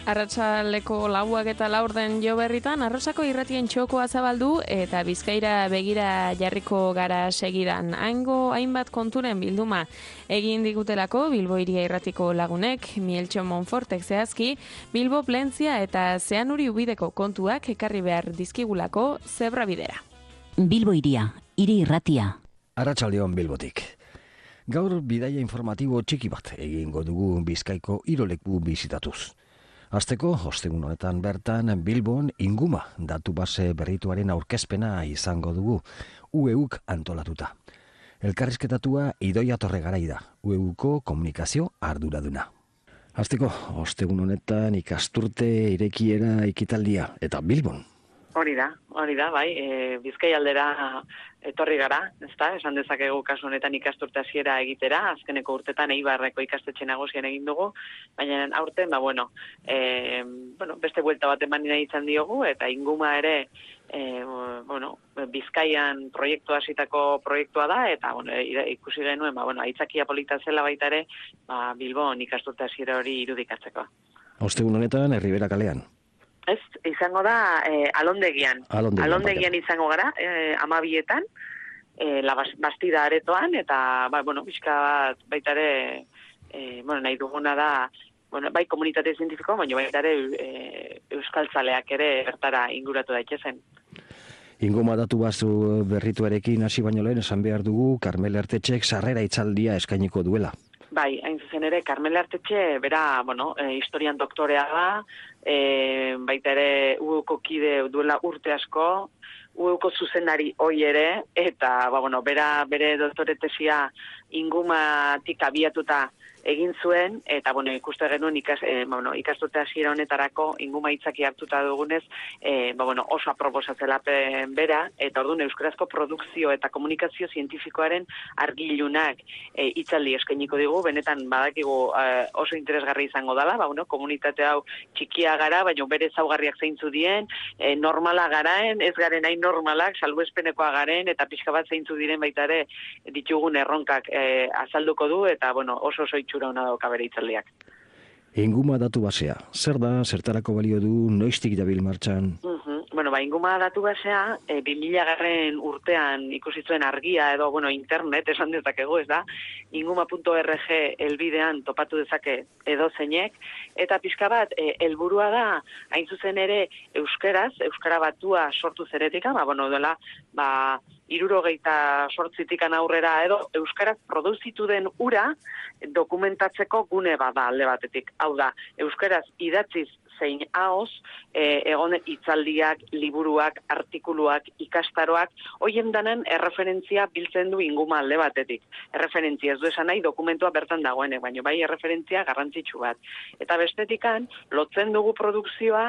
Arratsaldeko 4:04 jo berritan, Arrosako irratien txokoa zabaldu eta Bizkaira begira jarriko gara segidan. Hango hainbat konturen bilduma egin digutelako Bilbo Hiria Irratiko lagunek, Mieltxo Monfortek zehazki, Bilbo Plentzia eta Zeanuri Ubideko kontuak ekarri behar dizkigulako zebra bidera. Bilbo Hiria, Hiri Irratia. Arratsaldeon Bilbotik. Gaur bidaia informatibo txiki bat egingo dugu Bizkaiko hiru bizitatuz. Hasteko, ostegun honetan bertan Bilbon inguma datu base berrituaren aurkezpena izango dugu, UEUk antolatuta. Elkarrizketatua Idoia Torregarai da, UEUko komunikazio arduraduna. Hasteko, ostegun honetan ikasturte irekiera ekitaldia eta Bilbon. Hori da, bai, Bizkai aldera etorri gara, ezta? Esan dezakegu kasu honetan ikasturte hasiera egitera, azkeneko urtetan Eibarreko ikastetxe nagusian egin dugu, baina aurten, beste buelta bat eman nahi izan diogu, eta inguma ere, Bizkaian proiektu hasitako proiektua da, eta ikusi genuen, aitzakia polita zela baita ere, Bilbon ikasturte hasiera hori irudikatzeko. Ostegun honetan Erribera kalean. Ez, izango da Alondegian. Alondegian izango gara, 12etan, Bastida aretoan, eta, pixka bat baita ere, nahi duguna da, bai komunitate zientifiko, baina baita ere euskaltzaleak ere bertara inguratu daitezen. Inguma datu bazu berrituarekin hasi baino lehen esan behar dugu Karmel Artetxek sarrera hitzaldia eskainiko duela. Bai, hain zuzen ere, Karmel Artetxe, bera, historian doktorea da, baita ere UEUko kide duela urte asko, UEUko zuzendari hoi ere, eta, bera bere doktore tesia ingumatik abiatuta egin zuen, eta, ikuste genuen ikasturte hasiera honetarako inguma hitzaki hartuta dugunez, oso aproposatzela bera, eta orduan euskarazko produkzio eta komunikazio zientifikoaren argilunak hitzaldi eskainiko digu, benetan badakigu oso interesgarri izango dela, komunitate hau txikia gara, baina bere ezaugarriak zeintzu dien, normala garaen, ez garen hain normalak, salbuespenekoa garen, eta pixka bat zeintzu diren baita ere ditugun erronkak azalduko du, eta oso itxura hona dauka bere hitzaldiak. Inguma datu basea, zer da, zertarako balio du, noiztik dabil martxan? Inguma datu basea, 2000 urtean ikusi zuen argia edo, internet esan dezakegu, ez da, inguma.org helbidean topatu dezake edozeinek, eta pixka bat, helburua da, hain zuzen ere, euskara batua sortu zeretika, dela, 78 aurrera edo euskaraz produzitu den ura dokumentatzeko gune bada alde batetik. Hau da, euskaraz idatziz zein ahoz, egon hitzaldiak, liburuak, artikuluak, ikastaroak, hoien danen erreferentzia biltzen du inguma alde batetik. Erreferentzia ez du esan nahi dokumentua bertan dagoenek, baina bai erreferentzia garrantzitsu bat. Eta bestetikan, lotzen dugu produkzio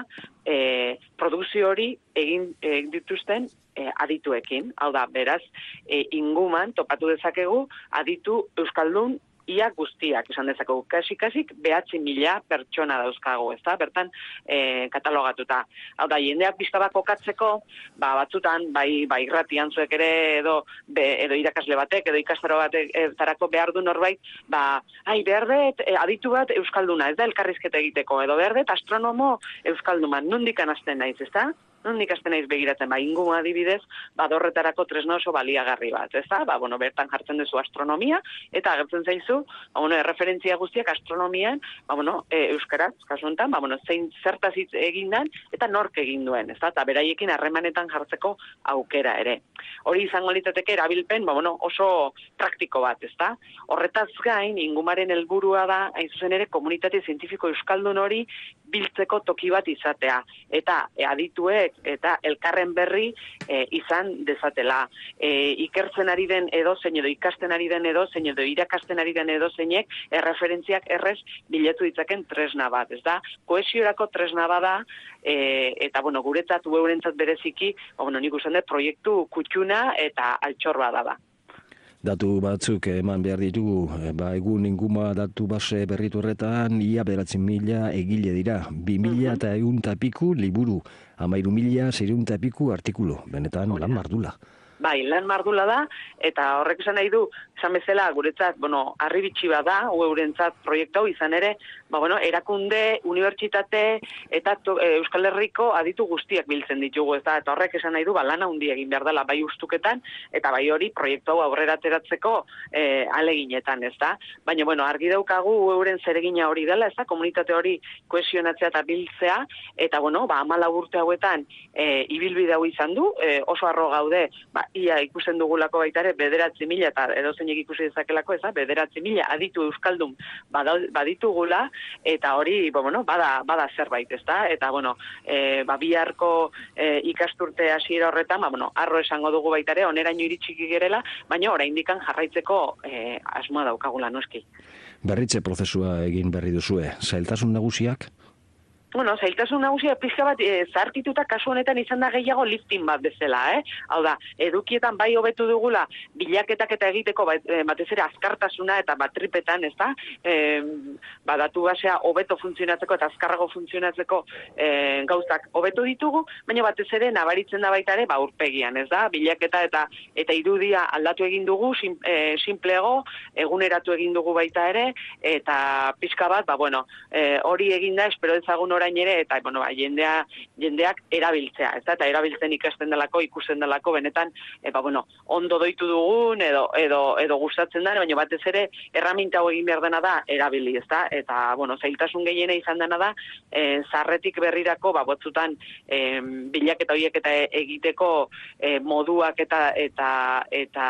hori egin dituzten adituekin. Hau da, beraz, inguman topatu dezakegu aditu euskaldun ia guztiak, esan dezakegu, kasik 9.000 pertsona dauzkago, ez da, bertan katalogatuta. Hau da, jendeak pixka bat kokatzeko, batzutan, bai irratian zuek ere, edo irakasle batek, edo ikastaro batek tarako behar du norbait, behar dut aditu bat euskalduna, ez da, elkarrizketa egiteko, edo behar dut astronomo euskalduman, nondik anazten naiz, ez da? Nondik hasten naiz begiratzen, inguma adibidez, dorretarako tresna oso baliagarri bat, ez da? Bertan jartzen duzu astronomia, eta agertzen zaizu, erreferentzia guztiak astronomian, euskaraz, kasu honetan, zein zertaz egin den, eta nork egin duen, ez da? Eta beraiekin harremanetan jartzeko aukera ere. Hori izango litzateke erabilpen, oso praktiko bat, ez da? Horretaz gain, ingumaren helburua da, hain zuzen ere, komunitate zientifiko euskaldun hori biltzeko toki bat izatea. Eta adituek eta elkarren berri izan dezatela. Ikertzen ari den edozein edo ikasten ari den edozein edo irakasten ari den edozeinek erreferentziak errez bilatu ditzaken tresna bat, ez da? Kohesiorako tresna bada, eta guretzat eurentzat bereziki, nik uste dut proiektu kutxuna eta altxor bada da. Datu batzuk eman behar ditugu, egun inguma datu base berritu horretan, ia 9.000 egile dira, 2.100 piku liburu, 13.600 piku artikulu, benetan lan mardula. Bai, lan mardula da, eta horrek esan nahi du, esan bezala, guretzat, harribitxi bat da, eurentzat proiektu hau izan ere, erakunde, unibertsitate, eta Euskal Herriko aditu guztiak biltzen ditugu, eta horrek esan nahi du, lan handi egin behar dela, bai ustuketan, eta bai hori proiektu hau aurrera ateratzeko aleginetan, ez da? Baina, argi daukagu euren zeregina hori dela, ez da? Komunitate hori kohesionatzea eta biltzea, eta, 14 urte hauetan ibilbide hau izan du, oso harro gaude, ia ikusten dugulako baita ere, 9.000, eta edozeinek ikusi dezakelako, ez da? 9.000 aditu euskaldun baditugula, eta hori, bada zerbait, ez da? Eta, biharko ikasturte hasiera horretan, arro esango dugu baita ere, oneraino iritsiki gerela, baina oraindikan jarraitzeko asmoa daukagula noski. Berritze prozesua egin berri duzue, zailtasun nagusiak? Zailtasun nagusia pixka bat zaharkituta kasu honetan izan da gehiago lifting bat bezala, Hau da, edukietan bai hobetu dugula bilaketak eta egiteko batez ere azkartasuna eta tripetan, ez da? Datu basea hobeto funtzionatzeko eta azkarrago funtzionatzeko gauzak hobetu ditugu, baina batez ere nabaritzen da baita ere aurpegian, ez da? Bilaketa eta irudia aldatu egin dugu, sinplego, eguneratu egin dugu baita ere, eta pixka bat, hori egin da, espero ezagun orain ere, eta jendeak erabiltzea, ez da? Eta erabiltzen ikasten delako, ikusten delako, benetan, ondo doitu dugun, edo gustatzen da, baina batez ere, erraminta hau egin behar dena da, erabili, ez da? Eta, zailtasun gehiena izan dena da, zarretik berrirako, batzutan, bilaketa horiek eta egiteko moduak eta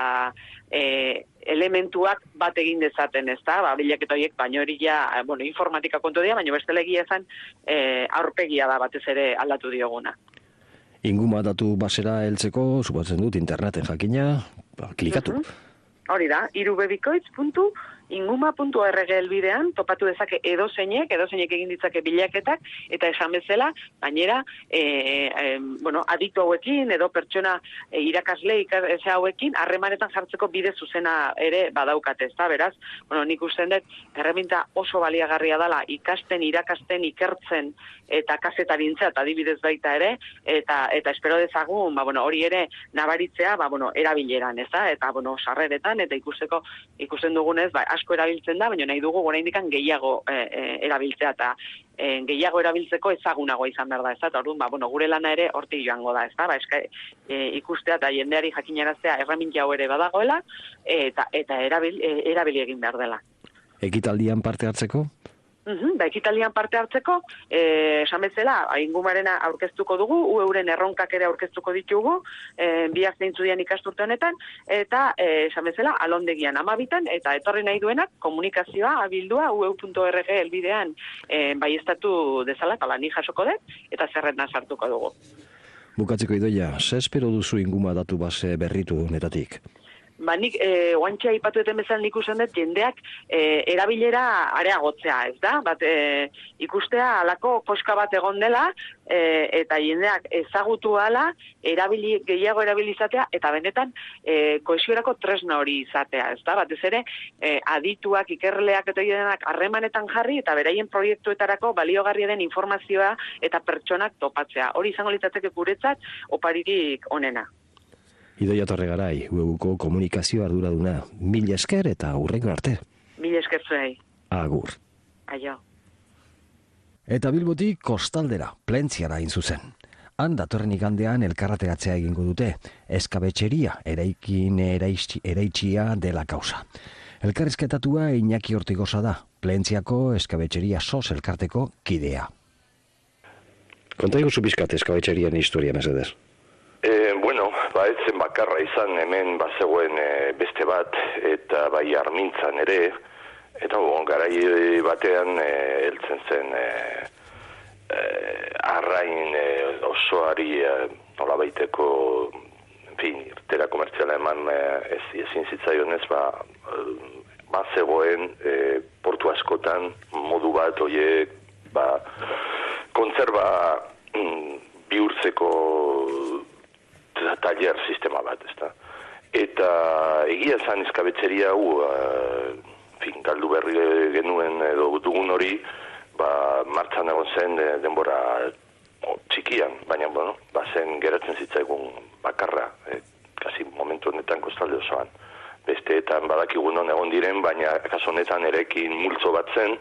elementuak bat egin dezaten, ez da? Bilaketa horiek, baina hori ja, informatika kontu dira, baina bestela egia esan, aurpegia da batez ere aldatu dioguna. Inguma datu basera heltzeko, suposatzen dut, interneten jakina, klikatu. Hori da, irubebikoitz.inguma.org helbidean topatu dezake edozeinek egin ditzake bilaketak, eta esan bezala, gainera, aditu hauekin, edo pertsona irakasle hauekin, harremanetan jartzeko bide zuzena ere badaukate, ez da, beraz, nik usten dut, erreminta oso baliagarria dela, ikasten, irakasten, ikertzen, eta kazetarintza, eta adibidez baita ere, eta espero dezagun, hori ere nabaritzea, erabileran, ez da, eta, sarreretan, eta ikusten dugunez, asko erabiltzen da, baina nahi dugu oraindikan gehiago erabiltzea, eta gehiago erabiltzeko ezagunagoa izan behar da, ez da, eta orduan, gure lana ere hortik joango da, ez da, ikustea eta jendeari jakinaraztea erreminta hau ere badagoela, eta erabili egin behar dela. Ekitaldian parte hartzeko? Ekitaldian parte hartzeko, esan bezala, Ingumarena aurkeztuko dugu, euren erronkak ere aurkeztuko ditugu, biak zeintzudian ikasturte honetan, eta esan bezala, alondegian 12, eta etorri nahi duenak, komunikazioa, abildua, ue.org helbidean baiestatu dezala, eta ni jasoko dut, eta zerrena sartuko dugu. Bukatzeko Idoia, ze espero duzu Inguma datu base berritu honetatik? Nik, oantxea ipatu eten bezala nik usan dut, jendeak erabilera areagotzea, ez da? Ikustea alako koska bat egon dela, eta jendeak ezagutu ala, gehiago erabilizatea, eta benetan kohesiorako tresna hori izatea, ez da? Batez ere, adituak, ikerleak eta jedenak harremanetan jarri, eta beraien proiektuetarako baliogarria den informazioa eta pertsonak topatzea. Hori izango litzateke guretzat, oparirik onena. Idoia Torregarai, UEUko komunikazio arduraduna. Mil esker eta hurrengo arte. Mil esker zuei. Agur. Aio. Eta Bilbotik kostaldera, Plentziara hain zuzen. Han datorren igandean elkarrateratzea egingo dute, eskabetxeria eraitxia dela kausa. Elkarrizketatua Iñaki Ortigosa da, Plentziako eskabetxeria sos elkarteko kidea. Konta iguzu bizkat eskabetxerian historia, mesedez? Etzen bakarra izan hemen bazegoen beste bat, eta bai Armintzan ere, eta garai batean heltzen zen arrain osoari nolabaiteko irtera komertziala eman ezin zitzaionez, bazegoen portu askotan modu bat oiek kontzerba bihurtzeko taller sistema bat, ezta. Eta egia zan eskabetxeria hau, galdu berri genuen edo dugun hori, martxan egon zen denbora txikian, baina, zen geratzen zitzaigun bakarra, kasi momentu honetan kostalde osoan. Besteetan badakigu non egon diren, baina kaso honetan erekin multzo bat zen,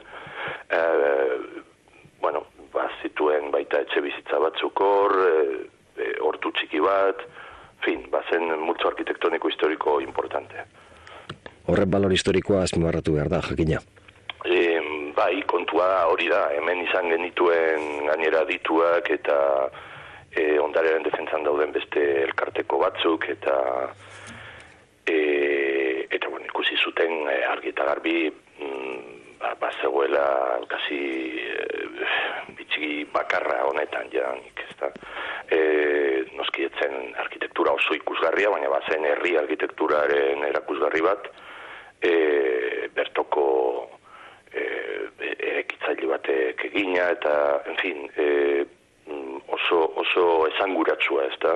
zituen baita etxe bizitza batzuk hor, hortu txiki bat, bazen multzo arkitektoniko historiko importante. Horren balor historikoa azpimarratu behar da, jakina. Bai, kontua hori da, hemen izan genituen gainera dituak eta ondarearen defentzan dauden beste elkarteko batzuk eta ikusi zuten argi eta garbi zegoela kasi bitxi bakarra honetan janik, ezta. Noskietzen arkitektura oso ikusgarria, baina bazen herri arkitekturaren erakusgarri bat, bertoko erekitzaile batek egina eta, en fin, oso esanguratsua, ezta.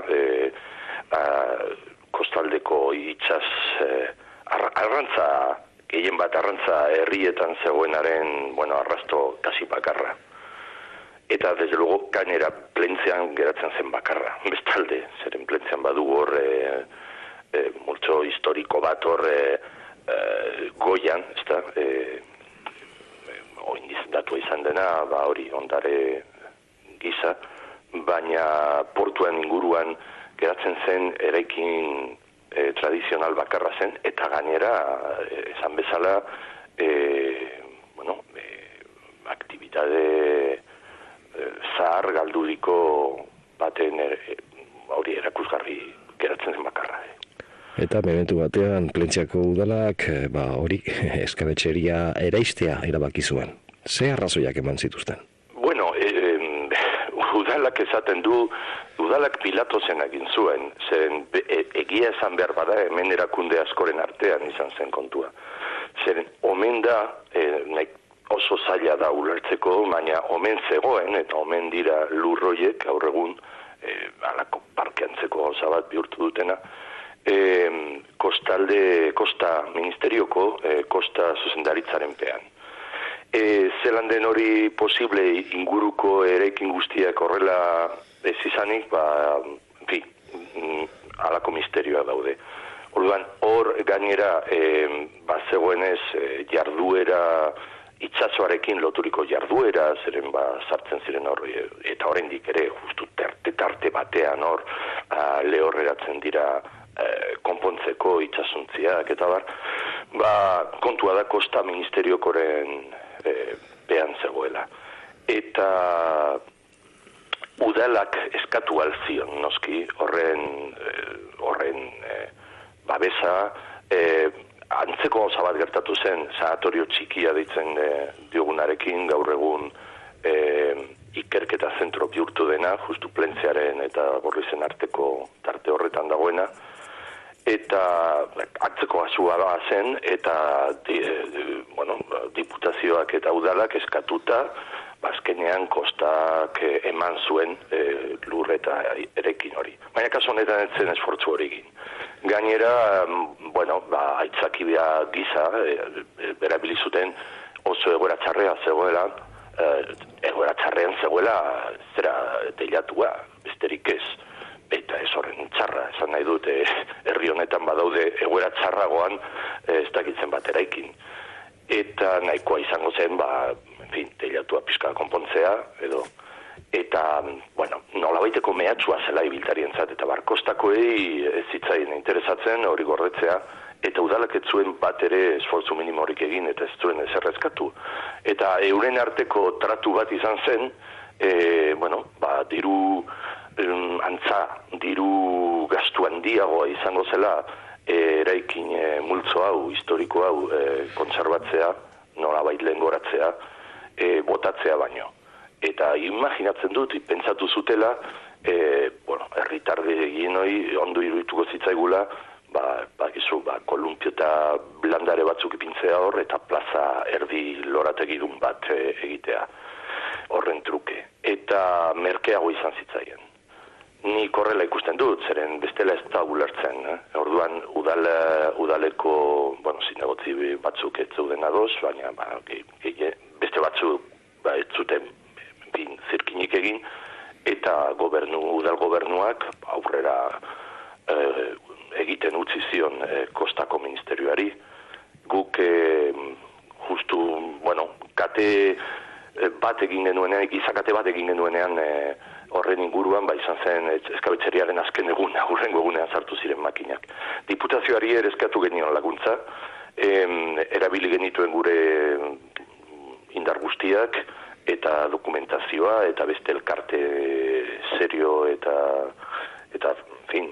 Kostaldeko itsas arrantza, gehien bat arrantza herrietan zegoenaren, arrasto kasi bakarra. Eta, desde luego, gainera plentzean geratzen zen bakarra. Bestalde, zeren plentzean badu hor multzo historiko bat hor goian, ezta, oindizendatua izan dena, hori ondare gisa, baina portuen inguruan geratzen zen eraikin tradizional bakarra zen, eta gainera, esan bezala, aktibitate zahar galduriko baten hori erakusgarri geratzen zen bakarra. Eta momentu batean Plentziako udalak hori eskabetxeria eraistea erabaki zuen. Ze arrazoiak eman zituzten? Bueno, udalak esaten du, udalak Pilatosen egin zuen, zen egia esan behar bada hemen erakunde askoren artean izan zen kontua. Zen omen da, oso zaila da ulertzeko, baina omen zegoen, eta omen dira lurroiek, gaur egun, alako parkeantzeko gauza bat bihurtu dutena, kosta ministerioko, kosta zuzendaritzaren pean. Zelan den hori posible inguruko eraikin guztiak horrela ez izanik, alako misterioa daude. Orduan, hor gainera, zegoenez jarduera, itsasoarekin loturiko jarduera, zeren sartzen ziren hor, eta oraindik ere, justu tarte batean hor, lehorreratzen dira konpontzeko itsasontziak, eta kontua da kosta ministeriokoren pean zegoela. Eta udalak eskatu alzion, noski, horren babesa, antzeko gauza bat gertatu zen, sanatorio txikia deitzen diogunarekin, gaur egun ikerketa zentro bihurtu dena, justu Plentziaren eta Borrizen arteko tarte horretan dagoena, eta antzeko gasua zen, eta diputazioak eta udalak eskatuta, azkenean kostak eman zuen lur eta erekin hori. Baina kaso honetan ez zen esfortzu hori egin. Gainera, aitzakibia gisa, berabili zuten oso egoera txarrean zegoela, zera teilatua, besterik ez, eta ez horren txarra, esan nahi dut, herri honetan badaude egoera txarragoan ez dakitzen bat eraikin. Eta nahikoa izango zen, teilatua pixka konpontzea, edo, eta, nola baiteko mehatxua zela ibiltarientzat, eta kostakoei ez zitzaien interesatzen hori gordetzea, eta udalak ez zuen bat ere esfortzu minimorik egin, eta ez zuen ezer eskatu. Eta euren arteko tratu bat izan zen, diru gastu handiagoa izango zela, eraikin multzo hau, historiko hau, kontserbatzea, nolabait lehengoratzea, botatzea baino. Eta imaginatzen dut, pentsatu zutela, herritarde egin hori ondo irudituko zitzaigula, kolumpio eta blandare batzuk ipintzea hor, eta plaza erdi lorategidun bat egitea horren truke. Eta merkeago izan zitzaien. Nik horrela ikusten dut, zeren bestela ez da ulertzen. Orduan, udaleko, zinegotzi batzuk ez zeuden ados, baina beste batzuk ez zuten zirkinik egin, eta udal gobernuak aurrera egiten utzi zion Kostako Ministerioari. Guk justu, kate bat egin genuenean, gizakate bat egin genuenean horren inguruan, izan zen eskabetxeriaren azken eguna, hurrengo egunean sartu ziren makinak. Diputazioari ere eskatu genion laguntza, erabili genituen gure indar guztiak, eta dokumentazioa, eta beste elkarte serio, eta fin,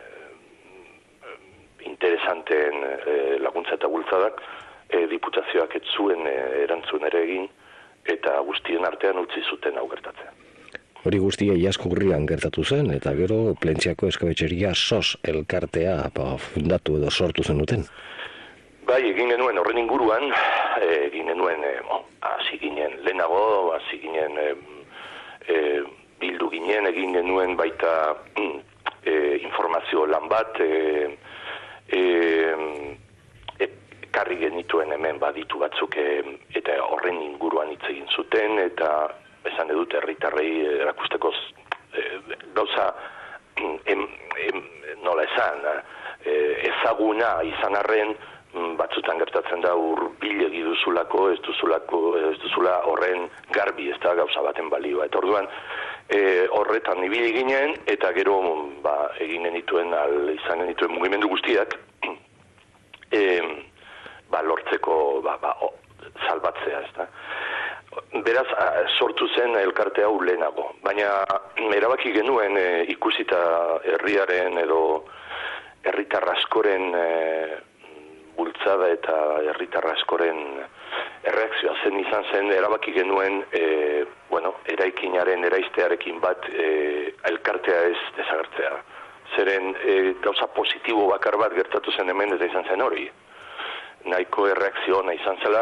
interesanteen laguntza eta bultzadak, diputazioak ez zuen erantzun ere egin, eta guztien artean utzi zuten hau gertatzea. Hori guztia Iazkurrian gertatu zen, eta gero Plentziako eskabetxeria SOS elkartea fundatu edo sortu zenuten. Bai, egin genuen horren inguruan, hasi ginen lehenago, hasi ginen bildu ginen, egin genuen baita informazio lan bat, karri genituen hemen baditu batzuk eta horren inguruan hitz egin zuten, eta esan edut herritarrei erakusteko gauza nola esan, ezaguna izan arren batzutan gertatzen da hurbilegi duzulako, ez duzula horren garbi, ez da gauza baten balioa. Eta orduan horretan ibili ginen, eta gero egin genituen, izan genituen mugimendu guztiak, lortzeko salbatzea, ez da. Beraz, sortu zen elkarte hau lehenago. Baina, erabaki genuen ikusita herriaren edo herritar askoren bultzada eta herritar askoren erreakzioa izan zen, erabaki genuen, eraikinaren, eraiztearekin bat elkartea ez desagertzea. Zeren gauza positibo bakar bat gertatu zen hemen eta izan zen hori. Nahiko erreakzio ona izan zela,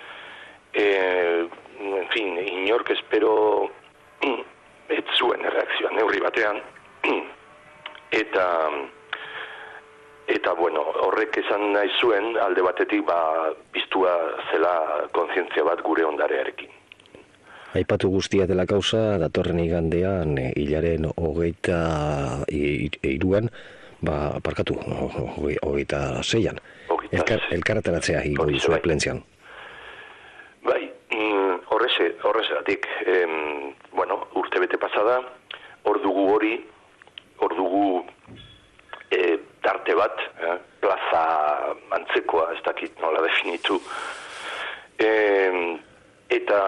inork espero ez zuen erreakzioa neurri batean, eta horrek esan nahi zuen alde batetik piztua zela kontzientzia bat gure ondarearekin. Aipatu guztia dela kausa, datorren igandean, hilaren 23an, hogeita 6an. Elkarretaratzea higo dizue Plentzian. Bai, horrezatik, urte bete pasada, hor dugu tarte bat, plaza antzekoa, ez dakit nola definitu, eta,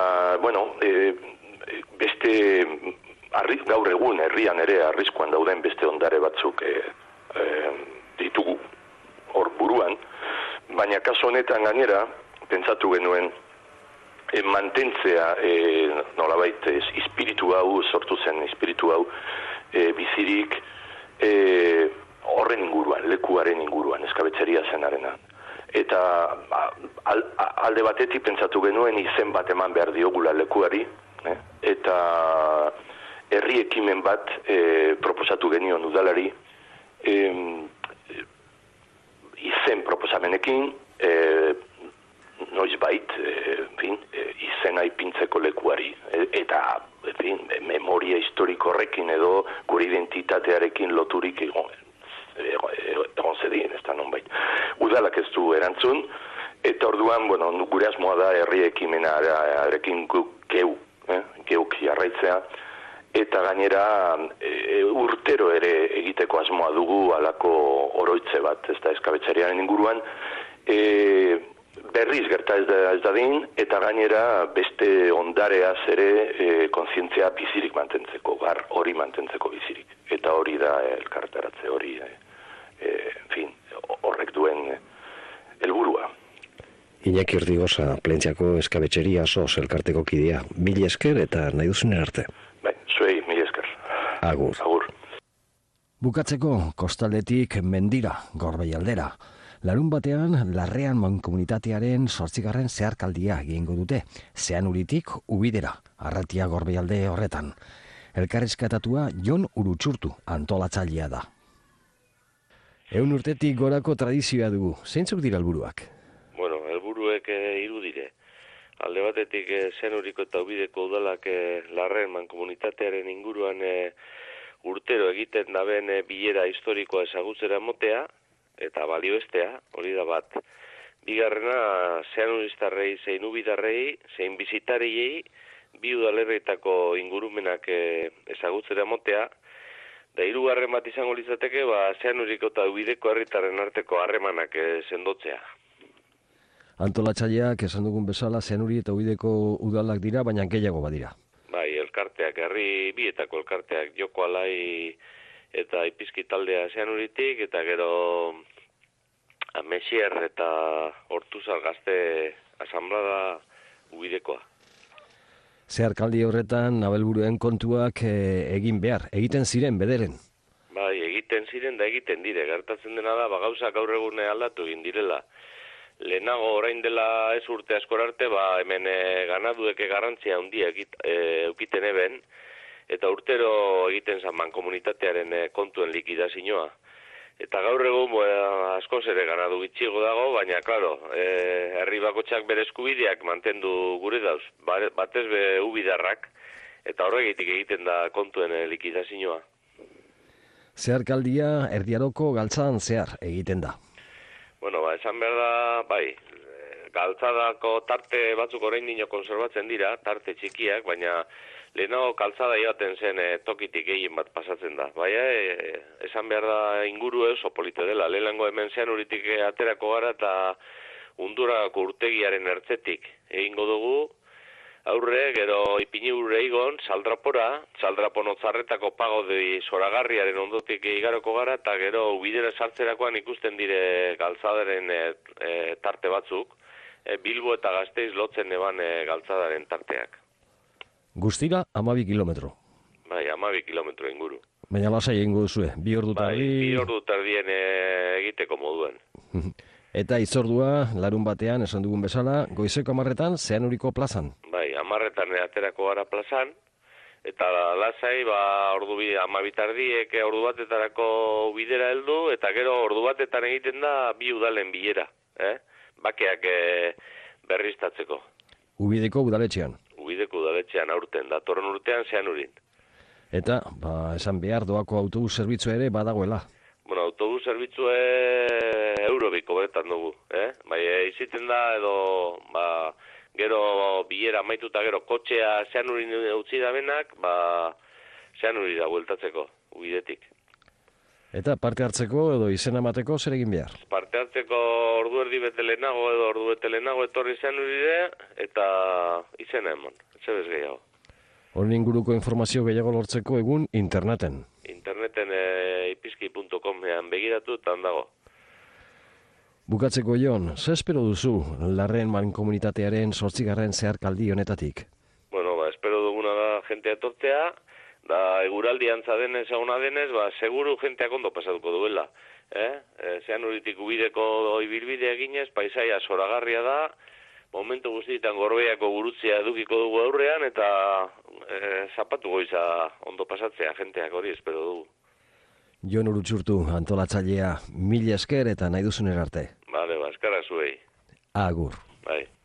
beste, gaur egun herrian ere arriskuan dauden beste ondare batzuk ditugu hor buruan, baina kaso honetan gainera, pentsatu genuen, mantentzea nolabait espiritu hau, sortu zen espiritu hau, bizirik horren inguruan, lekuaren inguruan, eskabetxeria zenarena. Eta alde batetik pentsatu genuen izen bat eman behar diogula lekuari, eta herri ekimen bat proposatu genion udalari, izen proposamenekin, noizbait, izena ipintzeko lekuari, eta memoria historiko horrekin edo gure identitatearekin loturik egon zedien, ez da nonbait. Udalak ez du erantzun, eta orduan, gure asmoa da herri ekimenarekin geuk jarraitzea, eta gainera urtero ere egiteko asmoa dugu alako oroitze bat, ez da eskabetxeriaren inguruan, berriz gerta ez dadin, eta gainera beste ondareaz ere kontzientzia bizirik mantentzeko, hori mantentzeko bizirik. Eta hori da elkarretaratze hori, horrek duen helburua. Iñaki Ortigosa, Plentziako eskabetxeria SOS elkarteko kidea. Mil esker eta nahi duzunen arte. Bai, zuei, mil esker. Agur. Agur. Bukatzeko, kostaldetik Mendira, Gorbei aldera. Larun batean, Larrean mankomunitatearen 8. zeharkaldia egingo dute, Zeanuritik Ubidera, Arratia Gorbeialde horretan. Elkarrizketatua Jon Urutsurtu antolatzailea da. 100 urtetik gorako tradizioa dugu. Zeintzuk dira helburuak? Helburuek 3 dire. Alde batetik Zeanuriko eta Ubideko udalak Larrean mankomunitatearen inguruan urtero egiten daben bilera historikoa ezagutzera motea, eta balioestea, hori da bat. Bigarrena, zeanuristarrei, zein ubidarrei, zein bizitariei, bi udalerrietako ingurumenak ezagutzera motea, da hirugarren bat izango litzateke, zeanuriko eta ubideko herritarren arteko harremanak sendotzea. Antolatzaileak esan dugun bezala zeanuri eta ubideko udalak dira, baina gehiago badira. Bai, elkarteak, herri bietako elkarteak, Joko Alai eta Ipizki taldea zeanuritik, eta gero Mesier eta Hortuzar Gazte asamblada ubidekoa. Zeharkaldi horretan, abelburuen kontuak egin behar, egiten ziren, bederen. Bai, egiten ziren da egiten dire, gertatzen dena da, gauzak gaur egune aldatu egin direla. Lehenago orain dela ez urte askor arte, hemen ganadueke garrantzia handia eukiten eben, eta urtero egiten zan mankomunitatearen kontuen likidazioa. Eta gaur egun askoz ere ganadu gitxigo dago, baina, klaro, herri bakotxak bere eskubideak mantendu gure dauz, batez be ubidarrak, eta horregitik egiten da kontuen likidazioa. Zeharkaldia Erdiaroko galtzan zehar egiten da. Bueno, esan behar da, bai, galtzadako tarte batzuk orain dino konserbatzen dira, tarte txikiak, baina lehenago kaltzada joaten zen tokitik egin bat pasatzen da. Baina, esan behar da inguru oso polite dela. Lehenengo hemen zeanuritik aterako gara eta Undurako urtegiaren ertzetik egingo dugu, aurre, gero ipini urre igon, Saldrapo notzarretako pagodi zoragarriaren ondotik igaroko gara, eta gero ubidera sartzerakoan ikusten dire galtzadaren tarte batzuk, Bilbo eta Gasteiz lotzen eban galtzadaren tarteak. Guztira, 12 kilometro. Bai, 12 kilometro inguru. Baina lasai egingo duzue, 2 ordu tardi... Bai, 2 ordu tardien egiteko moduen. Eta itzordua, larun batean, esan dugun bezala, goizeko 10etan, Zeanuriko plazan. Bai, 10etan aterako gara plazan, eta lasai, ordu 12 tardiek ordu batetarako bidera heldu, eta gero ordu batetan egiten da bi udalen bilera, bakeak berriztatzeko. Ubideko udaletxean. Ubideko udaletxean aurten, datorren urtean Zeanurin. Eta, esan behar doako autobus zerbitzua ere badagoela. Bueno, autobus zerbitzue eurobiko beretan dugu, Bai, iziten da edo, gero bilera amaituta gero kotxea Zeanurin utzi da benak, Zeanurira bueltatzeko, ubidetik. Eta parte hartzeko edo izena emateko zer egin behar? Parte hartzeko ordu erdi bete lehenago edo ordu bete lehenago etorri Zeanurire eta izena eman, zebez gehiago. Horren inguruko informazio gehiago lortzeko egun interneten. Interneten ipizki.com-ean begiratu eta handago. Bukatzeko Jon, ze espero duzu Larren mankomunitatearen 8. zeharkaldi honetatik? Bueno, espero duguna da jentea etortzea, da eguraldi antza denez, eguna denez, seguru jenteak ondo pasatuko duela. Zeanuritik ubideko ibilbidea eginez, paisaia zoragarria da, momentu guztietan Gorbeiako gurutzea edukiko dugu aurrean, eta zapatu goiza ondo pasatzea jenteak hori espero dugu. Jon Urutxurtu, antolatzailea, 1000 esker eta nahi duzuner arte. Bale, eskerrak zuei. Agur. Bai.